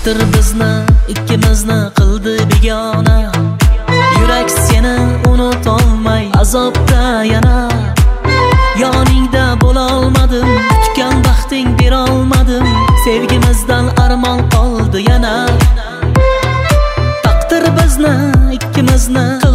Taqdir bizni ikkimizni qildi begona. Yurak seni unutolmay azobda yana. Yoningda bo'la olmadim, kutgan baxting bera olmadim. Sevgimizdan armon qoldi yana. Taqdir bizni ikkimizni